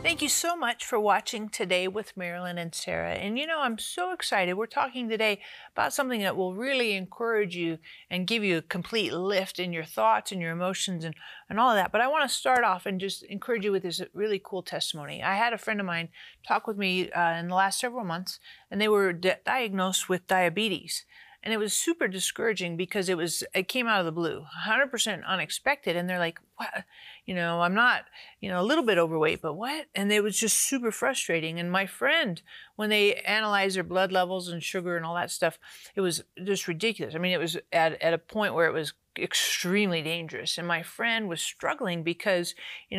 Thank you so much for watching Today with Marilyn and Sarah. And I'm so excited. We're talking today about something that will really encourage you and give you a complete lift in your thoughts and your emotions and all of that. But I want to start off and just encourage you with this really cool testimony. I had a friend of mine talk with me in the last several months, and they were diagnosed with diabetes. And it was super discouraging because it came out of the blue, 100% unexpected. And they're like, what? I'm not, a little bit overweight, but what? And it was just super frustrating. And my friend, when they analyzed their blood levels and sugar and all that stuff, it was just ridiculous. I mean, it was at a point where it was extremely dangerous. And my friend was struggling because,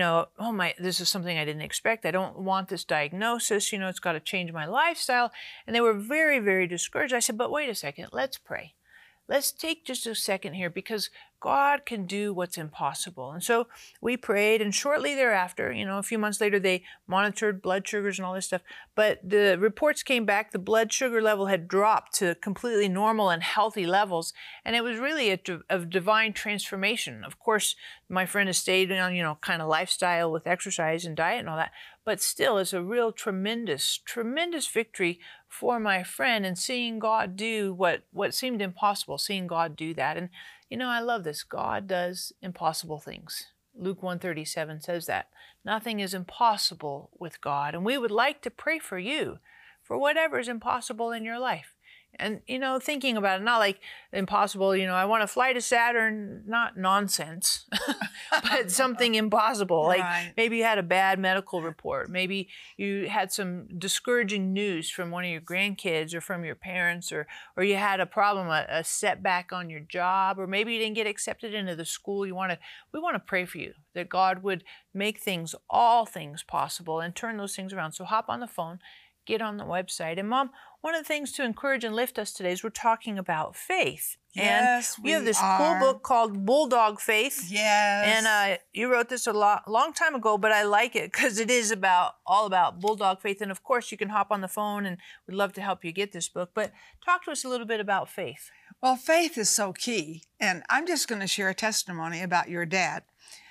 this is something I didn't expect. I don't want this diagnosis. It's got to change my lifestyle. And they were very, very discouraged. I said, but wait a second, let's pray. Let's take just a second here because God can do what's impossible. And so we prayed, and shortly thereafter, a few months later, they monitored blood sugars and all this stuff. But the reports came back, the blood sugar level had dropped to completely normal and healthy levels. And it was really a divine transformation. Of course, my friend has stayed on, kind of lifestyle with exercise and diet and all that. But still, it's a real tremendous, tremendous victory for my friend, and seeing God do what seemed impossible, seeing God do that. And I love this. God does impossible things. Luke 1:37 says that. Nothing is impossible with God. And we would like to pray for you for whatever is impossible in your life. And, thinking about it, not like impossible, I want to fly to Saturn, not nonsense, but something impossible. Like maybe you had a bad medical report. Maybe you had some discouraging news from one of your grandkids or from your parents, or you had a problem, a setback on your job, or maybe you didn't get accepted into the school you wanted. We want to pray for you that God would make all things possible and turn those things around. So hop on the phone, get on the website. And Mom, one of the things to encourage and lift us today is we're talking about faith. Yes, and you have this cool book called Bulldog Faith. Yes. And you wrote this a long time ago, but I like it because it is all about bulldog faith. And of course, you can hop on the phone, and we'd love to help you get this book. But talk to us a little bit about faith. Well, faith is so key. And I'm just going to share a testimony about your dad.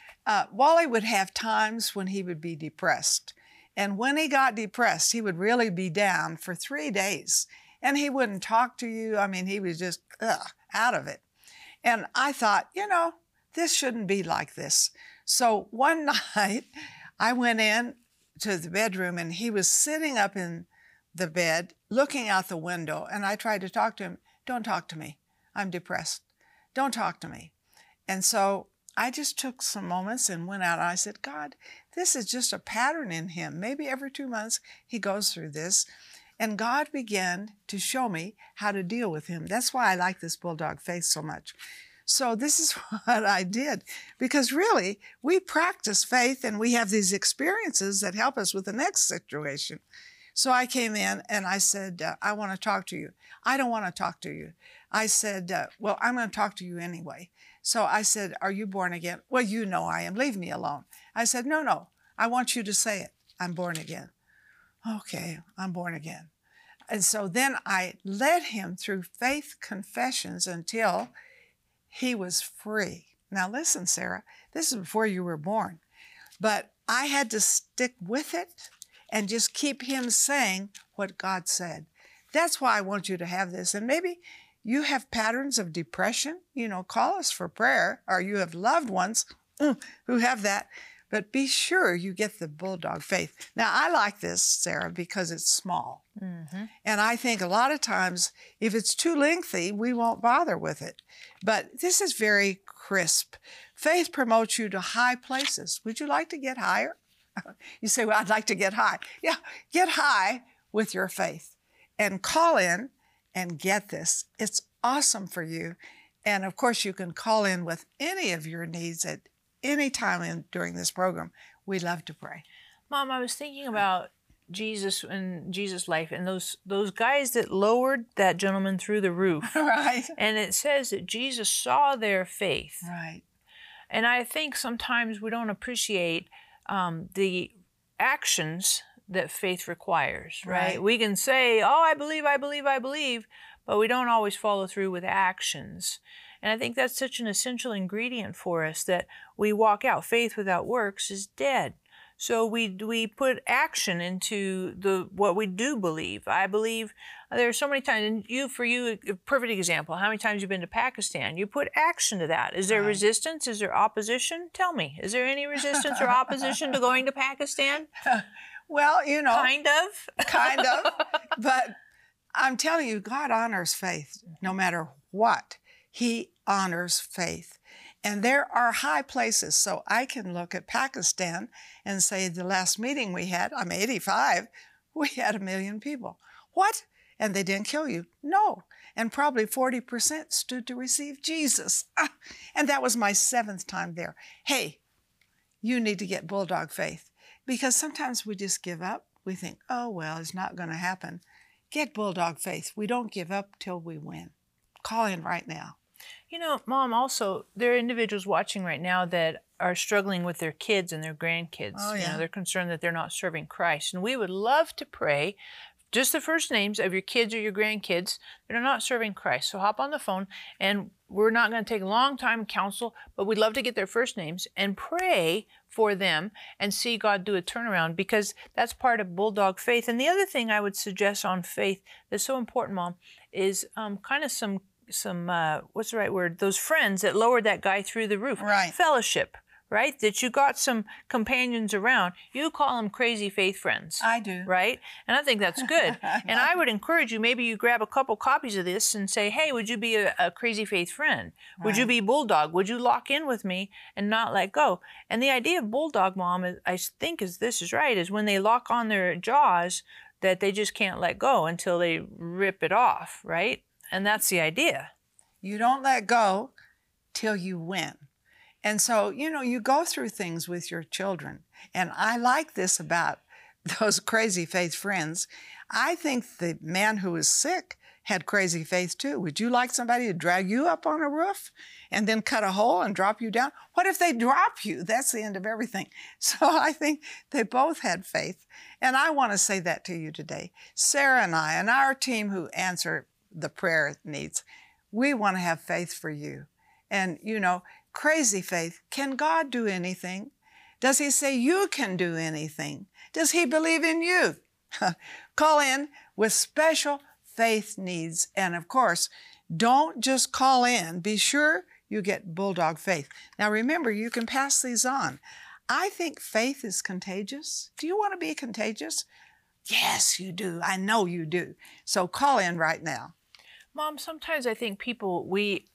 Wally would have times when he would be depressed. And when he got depressed, he would really be down for 3 days. And he wouldn't talk to you. I mean, he was just out of it. And I thought, this shouldn't be like this. So one night, I went in to the bedroom, and he was sitting up in the bed, looking out the window. And I tried to talk to him. Don't talk to me. I'm depressed. Don't talk to me. And so I just took some moments and went out, and I said, God, this is just a pattern in him. Maybe every 2 months he goes through this. And God began to show me how to deal with him. That's why I like this Bulldog Faith so much. So this is what I did, because really we practice faith, and we have these experiences that help us with the next situation. So I came in and I said, I want to talk to you. I don't want to talk to you. I said, well, I'm going to talk to you anyway. So I said, are you born again? Well, I am. Leave me alone. I said, no, I want you to say it. I'm born again. Okay, I'm born again. And so then I led him through faith confessions until he was free. Now listen, Sarah, this is before you were born. But I had to stick with it and just keep him saying what God said. That's why I want you to have this. And maybe you have patterns of depression, call us for prayer, or you have loved ones who have that. But be sure you get the Bulldog Faith. Now, I like this, Sarah, because it's small. Mm-hmm. And I think a lot of times, if it's too lengthy, we won't bother with it. But this is very crisp. Faith promotes you to high places. Would you like to get higher? You say, well, I'd like to get high. Yeah, get high with your faith. And call in and get this. It's awesome for you. And of course, you can call in with any of your needs at any time during this program. We love to pray. Mom, I was thinking about Jesus and Jesus' life, and those guys that lowered that gentleman through the roof. Right. And it says that Jesus saw their faith. Right. And I think sometimes we don't appreciate the actions that faith requires, right? We can say, oh, I believe, but we don't always follow through with actions. And I think that's such an essential ingredient for us, that we walk out. Faith without works is dead. So we put action into what we do believe. I believe there are so many times, and for you, a perfect example. How many times you've been to Pakistan? You put action to that. Is there resistance? Is there opposition? Tell me, is there any resistance or opposition to going to Pakistan? Well, Kind of. But I'm telling you, God honors faith no matter what. He honors faith. And there are high places. So I can look at Pakistan and say the last meeting we had, I'm 85, we had 1 million people. What? And they didn't kill you? No. And probably 40% stood to receive Jesus. And that was my 7th time there. Hey, you need to get bulldog faith, because sometimes we just give up. We think, oh, well, it's not going to happen. Get bulldog faith. We don't give up till we win. Call in right now. Mom, also, there are individuals watching right now that are struggling with their kids and their grandkids. Oh, yeah. They're concerned that they're not serving Christ. And we would love to pray just the first names of your kids or your grandkids that are not serving Christ. So hop on the phone, and we're not going to take a long time counsel, but we'd love to get their first names and pray for them and see God do a turnaround, because that's part of bulldog faith. And the other thing I would suggest on faith that's so important, Mom, is kind of some what's the right word? Those friends that lowered that guy through the roof. Right. Fellowship, right? That you got some companions around. You call them crazy faith friends. I do. Right? And I think that's good. And I would encourage you, maybe you grab a couple copies of this and say, hey, would you be a crazy faith friend? Right. Would you be bulldog? Would you lock in with me and not let go? And the idea of bulldog, Mom, I think this is right, is when they lock on their jaws, that they just can't let go until they rip it off, right? And that's the idea. You don't let go till you win. And so, you go through things with your children. And I like this about those crazy faith friends. I think the man who was sick had crazy faith too. Would you like somebody to drag you up on a roof and then cut a hole and drop you down? What if they drop you? That's the end of everything. So I think they both had faith. And I want to say that to you today. Sarah and I and our team who answer the prayer needs, we want to have faith for you. And, crazy faith. Can God do anything? Does he say you can do anything? Does he believe in you? Call in with special faith needs. And of course, don't just call in. Be sure you get bulldog faith. Now remember, you can pass these on. I think faith is contagious. Do you want to be contagious? Yes, you do. I know you do. So call in right now. Mom, sometimes I think me,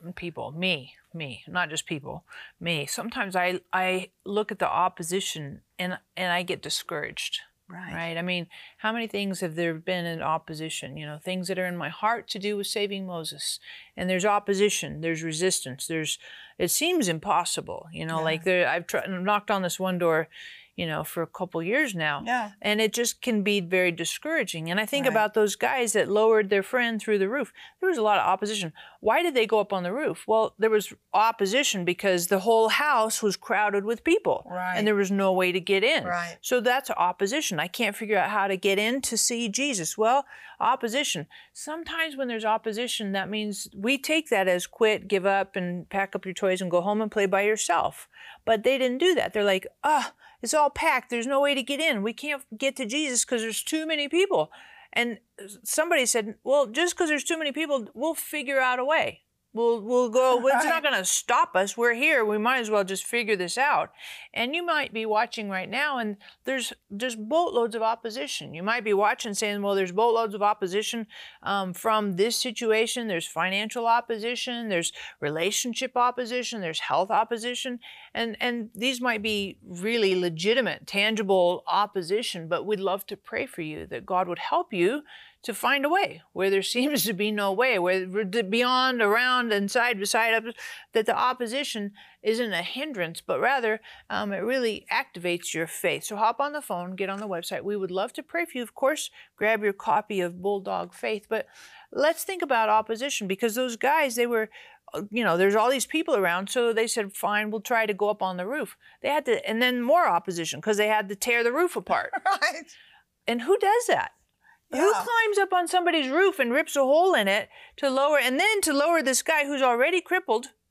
not just people, me. Sometimes I look at the opposition and I get discouraged. Right. I mean, how many things have there been in opposition? Things that are in my heart to do with saving Moses. And there's opposition, there's resistance, it seems impossible. Like I've knocked on this one door, for a couple years now. Yeah. And it just can be very discouraging. And I think about those guys that lowered their friend through the roof. There was a lot of opposition. Why did they go up on the roof? Well, there was opposition because the whole house was crowded with people. Right. And there was no way to get in. Right. So that's opposition. I can't figure out how to get in to see Jesus. Well, opposition. Sometimes when there's opposition, that means we take that as quit, give up, and pack up your toys and go home and play by yourself. But they didn't do that. They're like, it's all packed. There's no way to get in. We can't get to Jesus because there's too many people. And somebody said, well, just because there's too many people, we'll figure out a way. We'll go, well, it's not going to stop us. We're here. We might as well just figure this out. And you might be watching right now and there's just boatloads of opposition. You might be watching saying, well, there's boatloads of opposition from this situation. There's financial opposition. There's relationship opposition. There's health opposition. And these might be really legitimate, tangible opposition, but we'd love to pray for you that God would help you to find a way where there seems to be no way, where beyond, around, and side by side, up, that the opposition isn't a hindrance, but rather it really activates your faith. So hop on the phone, get on the website. We would love to pray for you. Of course, grab your copy of Bulldog Faith. But let's think about opposition, because those guys, they were, there's all these people around, so they said, fine, we'll try to go up on the roof. They had to, and then more opposition, because they had to tear the roof apart. Right. And who does that? Yeah. Who climbs up on somebody's roof and rips a hole in it to lower this guy who's already crippled,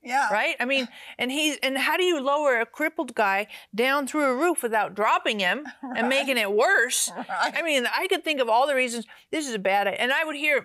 Yeah. Right? I mean, and how do you lower a crippled guy down through a roof without dropping him and making it worse? Right. I mean, I could think of all the reasons this is a bad idea. And I would hear,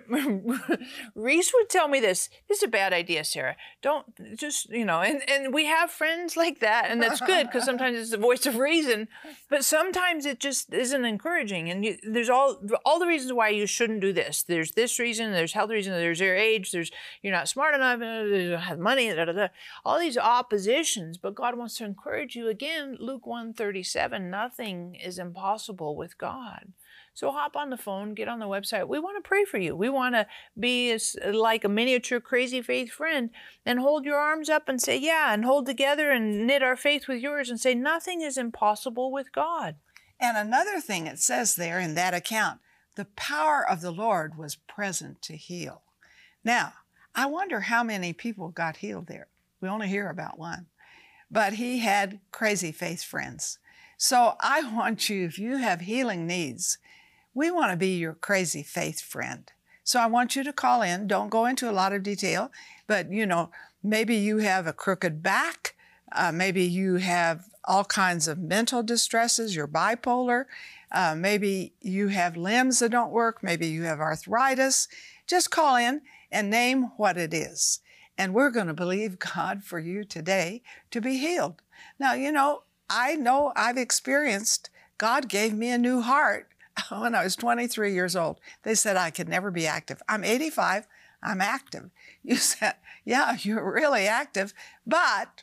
Reese would tell me this is a bad idea, Sarah. Don't just, and we have friends like that. And that's good because sometimes it's the voice of reason, but sometimes it just isn't encouraging. And there's all the reasons why you shouldn't do this. There's this reason, there's health reason, there's your age, there's you're not smart enough, you don't have money, all these oppositions, but God wants to encourage you again. Luke 1:37, nothing is impossible with God. So hop on the phone, get on the website. We want to pray for you. We want to be like a miniature crazy faith friend and hold your arms up and say, yeah, and hold together and knit our faith with yours and say, nothing is impossible with God. And another thing it says there in that account, the power of the Lord was present to heal. Now, I wonder how many people got healed there. We only hear about one. But he had crazy faith friends. So I want you, if you have healing needs, we want to be your crazy faith friend. So I want you to call in. Don't go into a lot of detail, but maybe you have a crooked back. Maybe you have all kinds of mental distresses. You're bipolar. Maybe you have limbs that don't work. Maybe you have arthritis. Just call in and name what it is. And we're going to believe God for you today to be healed. Now, I know I've experienced, God gave me a new heart when I was 23 years old. They said I could never be active. I'm 85, I'm active. You said, yeah, you're really active, but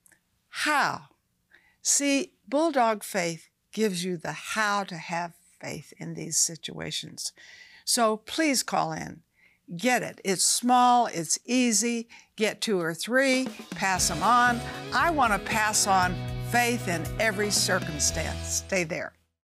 how? See, Bulldog Faith gives you the how to have faith in these situations. So please call in. Get it. It's small, it's easy. Get 2 or 3, pass them on. I want to pass on faith in every circumstance. Stay there.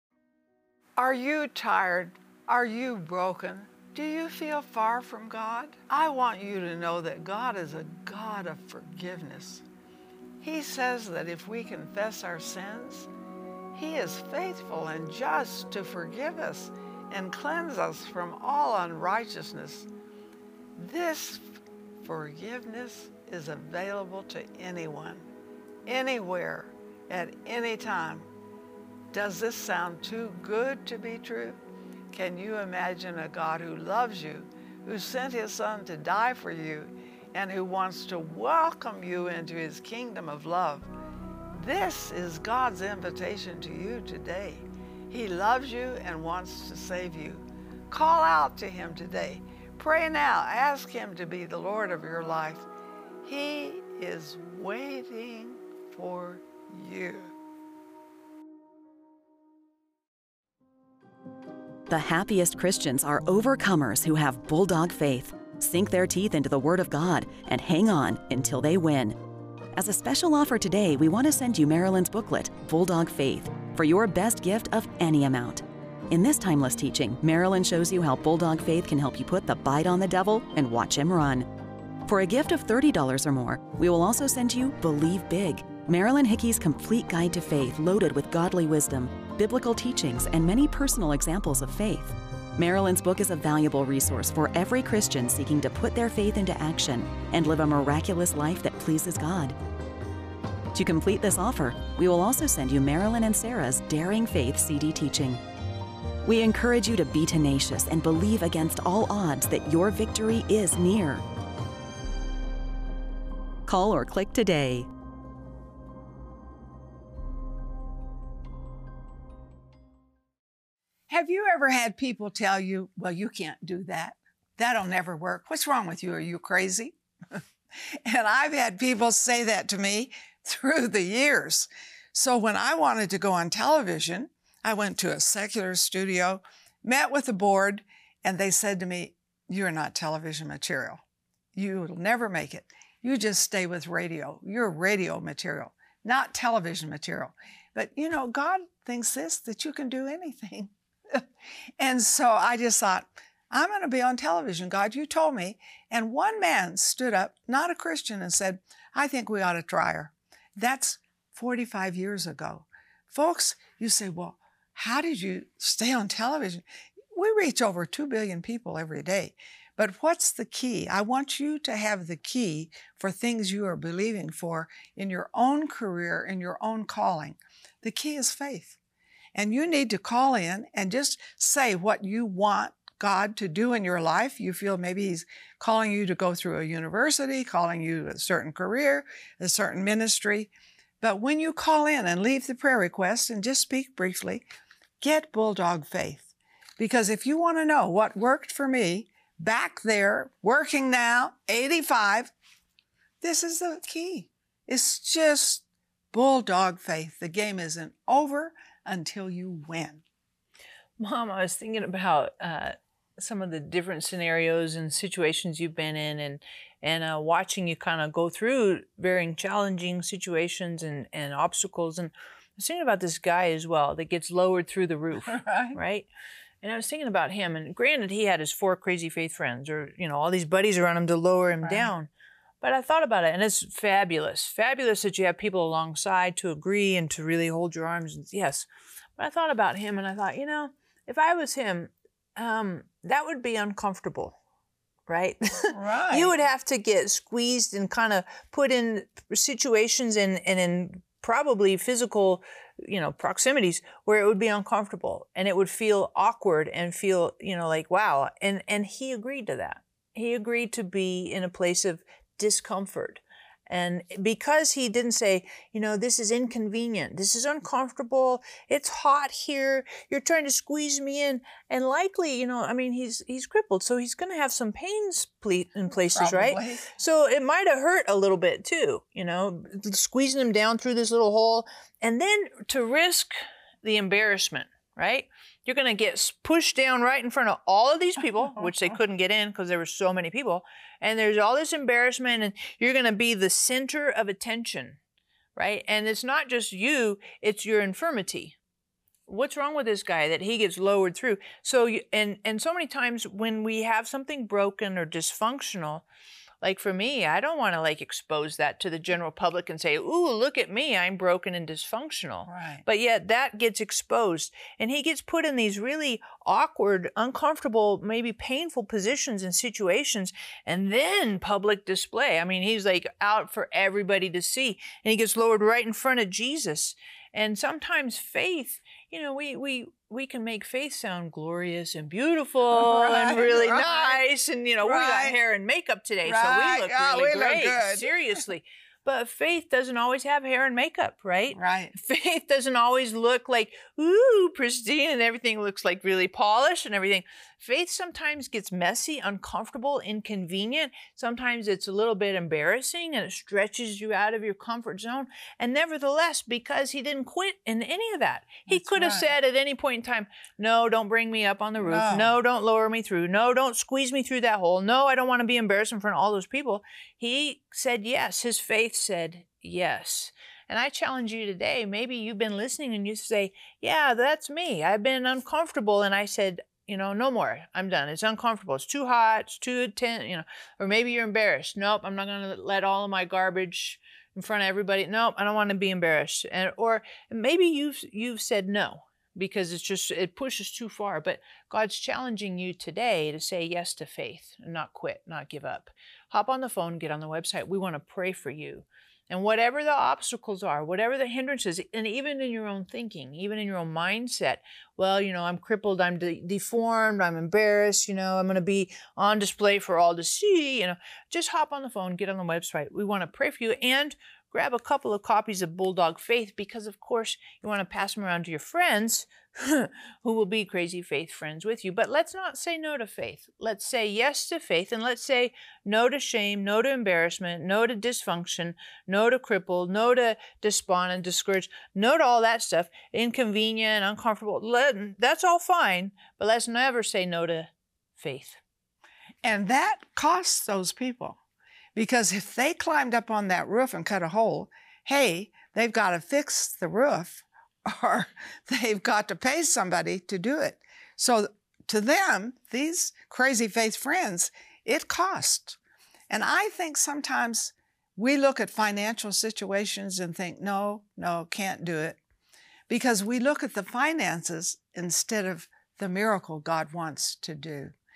Are you tired? Are you broken? Do you feel far from God? I want you to know that God is a God of forgiveness. He says that if we confess our sins, He is faithful and just to forgive us and cleanse us from all unrighteousness. This forgiveness is available to anyone, anywhere, at any time. Does this sound too good to be true? Can you imagine a God who loves you, who sent His Son to die for you, and who wants to welcome you into His kingdom of love? This is God's invitation to you today. He loves you and wants to save you. Call out to Him today. Pray now. Ask Him to be the Lord of your life. He is waiting for you. The happiest Christians are overcomers who have bulldog faith, sink their teeth into the Word of God, and hang on until they win. As a special offer today, we want to send you Marilyn's booklet, Bulldog Faith, for your best gift of any amount. In this timeless teaching, Marilyn shows you how Bulldog Faith can help you put the bite on the devil and watch him run. For a gift of $30 or more, we will also send you Believe Big, Marilyn Hickey's complete guide to faith loaded with godly wisdom, biblical teachings, and many personal examples of faith. Marilyn's book is a valuable resource for every Christian seeking to put their faith into action and live a miraculous life that pleases God. To complete this offer, we will also send you Marilyn and Sarah's Daring Faith CD teaching. We encourage you to be tenacious and believe against all odds that your victory is near. Call or click today. Have you ever had people tell you, well, you can't do that? That'll never work. What's wrong with you? Are you crazy? And I've had people say that to me through the years. So when I wanted to go on television, I went to a secular studio, met with the board, and they said to me, you're not television material. You'll never make it. You just stay with radio. You're radio material, not television material. But you know, God thinks that you can do anything. And so I just thought, I'm going to be on television. God, you told me. And one man stood up, not a Christian, and said, I think we ought to try her. That's 45 years ago. Folks, you say, well, how did you stay on television? We reach over 2 billion people every day. But what's the key? I want you to have the key for things you are believing for in your own career, in your own calling. The key is faith. And you need to call in and just say what you want God to do in your life. You feel maybe He's calling you to go through a university, calling you to a certain career, a certain ministry. But when you call in and leave the prayer request and just speak briefly, get bulldog faith. Because if you want to know what worked for me back there, working now, 85, this is the key. It's just bulldog faith. The game isn't over until you win. Mom, I was thinking about some of the different scenarios and situations you've been in, and watching you kind of go through varying challenging situations and obstacles. And I was thinking about this guy as well that gets lowered through the roof, right? And I was thinking about him, and granted, he had his 4 crazy faith friends, or, you know, all these buddies around him to lower him down. But I thought about it, and it's fabulous. Fabulous that you have people alongside to agree and to really hold your arms. Yes. But I thought about him, and I thought, you know, if I was him, that would be uncomfortable, right? Right. You would have to get squeezed and kind of put in situations and in probably physical, you know, proximities where it would be uncomfortable and it would feel awkward and feel, you know, like, wow. And he agreed to that. He agreed to be in a place of discomfort. And because he didn't say, you know, this is inconvenient, this is uncomfortable, it's hot here, you're trying to squeeze me in. And likely, you know, I mean, he's crippled, so he's going to have some pains in places, Probably. right? So it might have hurt a little bit too, you know, squeezing him down through this little hole. And then to risk the embarrassment, right? You're going to get pushed down right in front of all of these people, which they couldn't get in because there were so many people. And there's all this embarrassment, and you're going to be the center of attention, right? And it's not just you, it's your infirmity. What's wrong with this guy that he gets lowered through? So, and so many times when we have something broken or dysfunctional, like for me, I don't want to like expose that to the general public and say, ooh, look at me, I'm broken and dysfunctional. Right. But yet that gets exposed, and he gets put in these really awkward, uncomfortable, maybe painful positions and situations, and then public display. I mean, he's like out for everybody to see, and he gets lowered right in front of Jesus. And sometimes faith, you know, we can make faith sound glorious and beautiful and really nice. And, you know, we got hair and makeup today, so we look really great. Look good. Seriously. But faith doesn't always have hair and makeup, right? Right. Faith doesn't always look like, ooh, pristine, and everything looks like really polished and everything. Faith sometimes gets messy, uncomfortable, inconvenient. Sometimes it's a little bit embarrassing, and it stretches you out of your comfort zone. And nevertheless, because he didn't quit in any of that, he could have said at any point in time, no, don't bring me up on the roof. No, don't lower me through. No, don't squeeze me through that hole. No, I don't want to be embarrassed in front of all those people. He said yes. His faith said yes. And I challenge you today, maybe you've been listening and you say, yeah, that's me. I've been uncomfortable. And I said, you know, no more. I'm done. It's uncomfortable. It's too hot. It's too intense, you know. Or maybe you're embarrassed. Nope, I'm not going to let all of my garbage in front of everybody. Nope, I don't want to be embarrassed. And or maybe you've said no because it pushes too far. But God's challenging you today to say yes to faith and not quit, not give up. Hop on the phone, get on the website. We want to pray for you. And whatever the obstacles are, whatever the hindrances, and even in your own thinking, even in your own mindset, well, you know, I'm crippled, I'm deformed, I'm embarrassed, you know, I'm going to be on display for all to see, you know, just hop on the phone, get on the website. We want to pray for you and grab a couple of copies of Bulldog Faith because, of course, you want to pass them around to your friends who will be crazy faith friends with you. But let's not say no to faith. Let's say yes to faith, and let's say no to shame, no to embarrassment, no to dysfunction, no to crippled, no to despondent, discouraged, no to all that stuff, inconvenient, uncomfortable. That's all fine, but let's never say no to faith. And that costs those people. Because if they climbed up on that roof and cut a hole, hey, they've got to fix the roof or they've got to pay somebody to do it. So to them, these crazy faith friends, it costs. And I think sometimes we look at financial situations and think, no, can't do it. Because we look at the finances instead of the miracle God wants to do.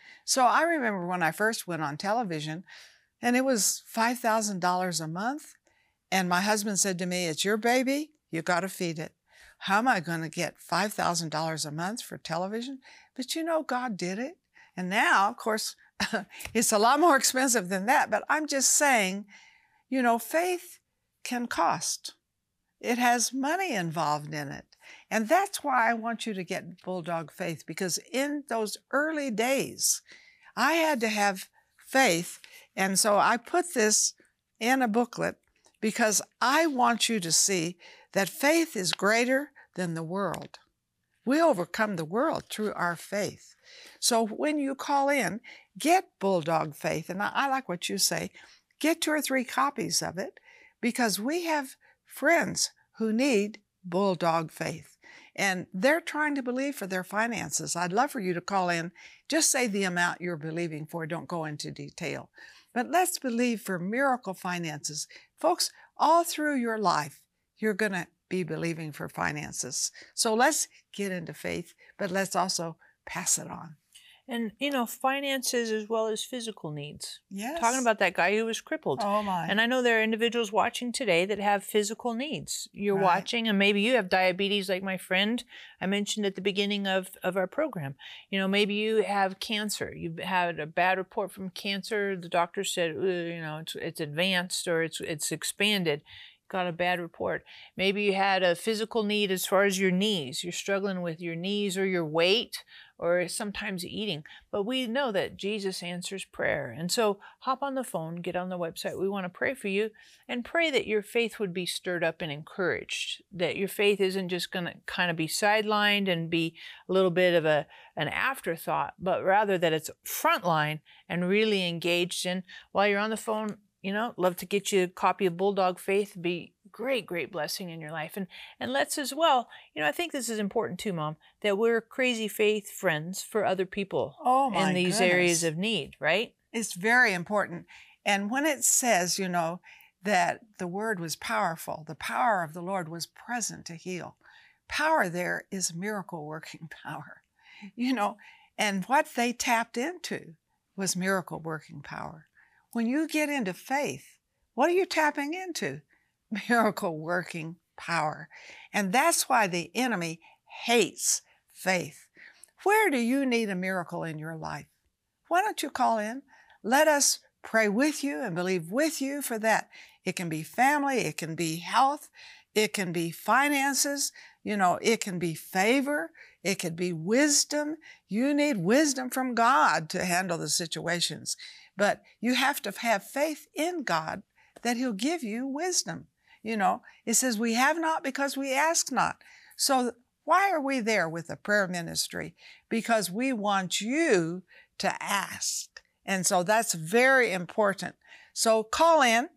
So I remember when I first went on television, and it was $5,000 a month. And my husband said to me, it's your baby, you got to feed it. How am I going to get $5,000 a month for television? But you know, God did it. And now, of course, it's a lot more expensive than that. But I'm just saying, you know, faith can cost. It has money involved in it. And that's why I want you to get Bulldog Faith, because in those early days, I had to have faith. And so I put this in a booklet because I want you to see that faith is greater than the world. We overcome the world through our faith. So when you call in, get Bulldog Faith. And I like what you say. Get 2 or 3 copies of it, because we have friends who need Bulldog Faith. And they're trying to believe for their finances. I'd love for you to call in. Just say the amount you're believing for. Don't go into detail. But let's believe for miracle finances. Folks, all through your life, you're going to be believing for finances. So let's get into faith, but let's also pass it on. And, you know, finances as well as physical needs. Yes. Talking about that guy who was crippled. Oh, my. And I know there are individuals watching today that have physical needs. You're Right. watching, and maybe you have diabetes like my friend I mentioned at the beginning of our program. You know, maybe you have cancer. You've had a bad report from cancer. The doctor said, you know, it's advanced or it's expanded. Got a bad report. Maybe you had a physical need as far as your knees. You're struggling with your knees or your weight or sometimes eating. But we know that Jesus answers prayer. And so hop on the phone, get on the website. We want to pray for you and pray that your faith would be stirred up and encouraged, that your faith isn't just going to kind of be sidelined and be a little bit of an afterthought, but rather that it's frontline and really engaged in. While you're on the phone, you know, love to get you a copy of Bulldog Faith. Be great blessing in your life. And let's as well, you know, I think this is important too, Mom, that we're crazy faith friends for other people in these areas of need, right? It's very important. And when it says, you know, that the word was powerful, the power of the Lord was present to heal. Power there is miracle working power, you know, and what they tapped into was miracle working power. When you get into faith, what are you tapping into? Miracle working power. And that's why the enemy hates faith. Where do you need a miracle in your life? Why don't you call in? Let us pray with you and believe with you for that. It can be family, it can be health, it can be finances, you know, it can be favor, it could be wisdom. You need wisdom from God to handle the situations. But you have to have faith in God that He'll give you wisdom. You know, it says we have not because we ask not. So why are we there with the prayer ministry? Because we want you to ask. And so that's very important. So call in,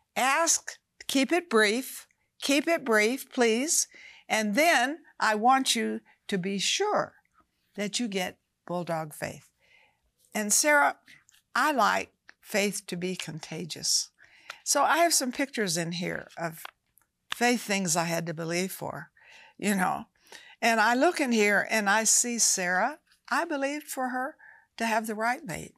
ask, keep it brief, please. And then I want you to be sure that you get Bulldog Faith. And Sarah, I like faith to be contagious. So I have some pictures in here of faith things I had to believe for, you know. And I look in here and I see Sarah. I believed for her to have the right mate.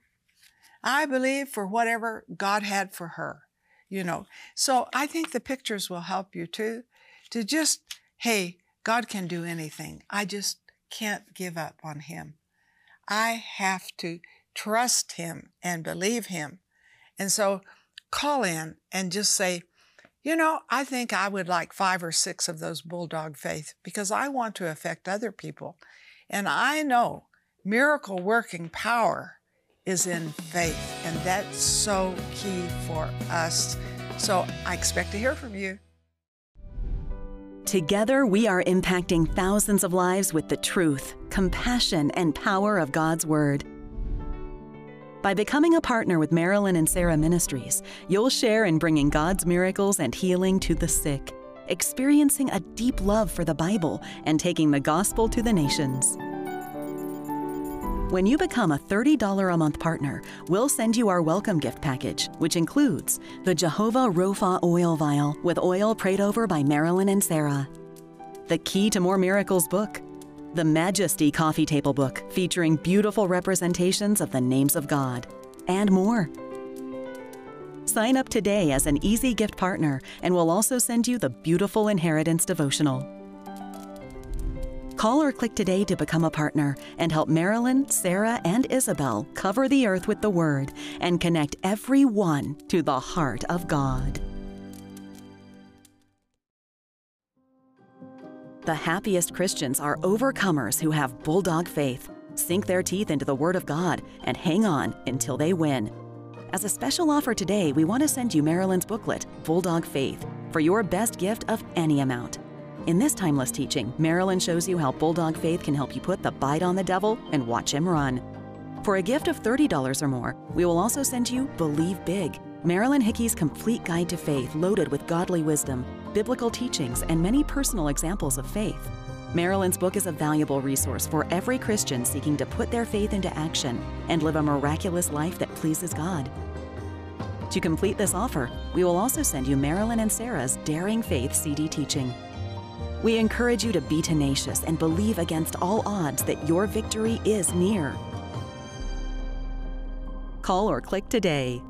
I believe for whatever God had for her, you know. So I think the pictures will help you too, to just, hey, God can do anything. I just can't give up on Him. I have to trust Him and believe Him. And so call in and just say, you know, I think I would like 5 or 6 of those Bulldog Faith because I want to affect other people. And I know miracle working power is in faith, and that's so key for us. So I expect to hear from you. Together, we are impacting thousands of lives with the truth, compassion, and power of God's Word. By becoming a partner with Marilyn and Sarah Ministries, you'll share in bringing God's miracles and healing to the sick, experiencing a deep love for the Bible, and taking the gospel to the nations. When you become a $30 a month partner, we'll send you our welcome gift package, which includes the Jehovah Rapha oil vial with oil prayed over by Marilyn and Sarah, the Key to More Miracles book, The Majesty Coffee Table Book, featuring beautiful representations of the names of God, and more. Sign up today as an Easy Gift partner, and we'll also send you the beautiful Inheritance devotional. Call or click today to become a partner and help Marilyn, Sarah, and Isabel cover the earth with the Word and connect everyone to the heart of God. The happiest Christians are overcomers who have bulldog faith, sink their teeth into the Word of God, and hang on until they win. As a special offer today, we want to send you Marilyn's booklet, Bulldog Faith, for your best gift of any amount. In this timeless teaching, Marilyn shows you how bulldog faith can help you put the bite on the devil and watch him run. For a gift of $30 or more, we will also send you Believe Big, Marilyn Hickey's complete guide to faith loaded with godly wisdom, biblical teachings, and many personal examples of faith. Marilyn's book is a valuable resource for every Christian seeking to put their faith into action and live a miraculous life that pleases God. To complete this offer, we will also send you Marilyn and Sarah's Daring Faith CD teaching. We encourage you to be tenacious and believe against all odds that your victory is near. Call or click today.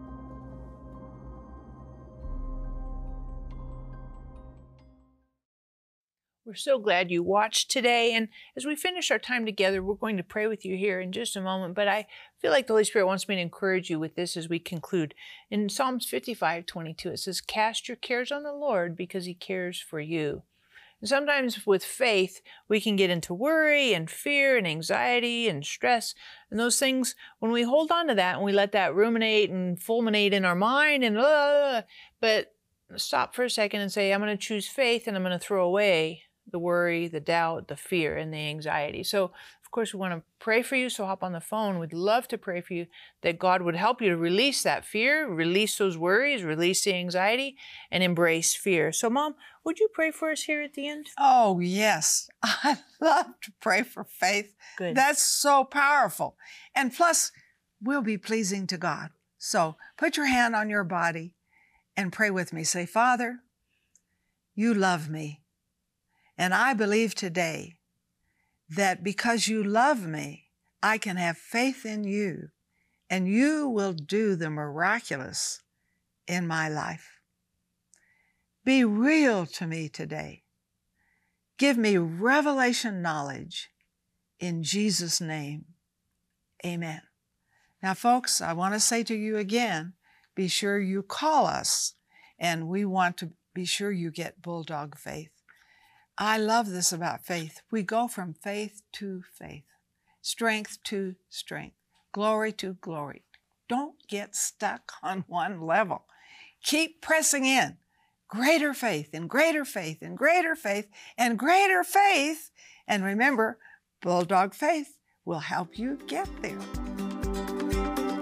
We're so glad you watched today. And as we finish our time together, we're going to pray with you here in just a moment. But I feel like the Holy Spirit wants me to encourage you with this as we conclude. In Psalms 55:22, it says, "Cast your cares on the Lord because He cares for you." And sometimes with faith, we can get into worry and fear and anxiety and stress. And those things, when we hold on to that and we let that ruminate and fulminate in our mind but stop for a second and say, I'm going to choose faith, and I'm going to throw away the worry, the doubt, the fear, and the anxiety. So, of course, we want to pray for you. So hop on the phone. We'd love to pray for you that God would help you to release that fear, release those worries, release the anxiety, and embrace fear. So, Mom, would you pray for us here at the end? Oh, yes. I love to pray for faith. Good. That's so powerful. And plus, we'll be pleasing to God. So put your hand on your body and pray with me. Say, Father, you love me. And I believe today that because you love me, I can have faith in you, and you will do the miraculous in my life. Be real to me today. Give me revelation knowledge in Jesus' name. Amen. Now, folks, I want to say to you again, be sure you call us, and we want to be sure you get Bulldog Faith. I love this about faith. We go from faith to faith, strength to strength, glory to glory. Don't get stuck on one level. Keep pressing in. Greater faith and greater faith and greater faith and greater faith. And remember, Bulldog Faith will help you get there.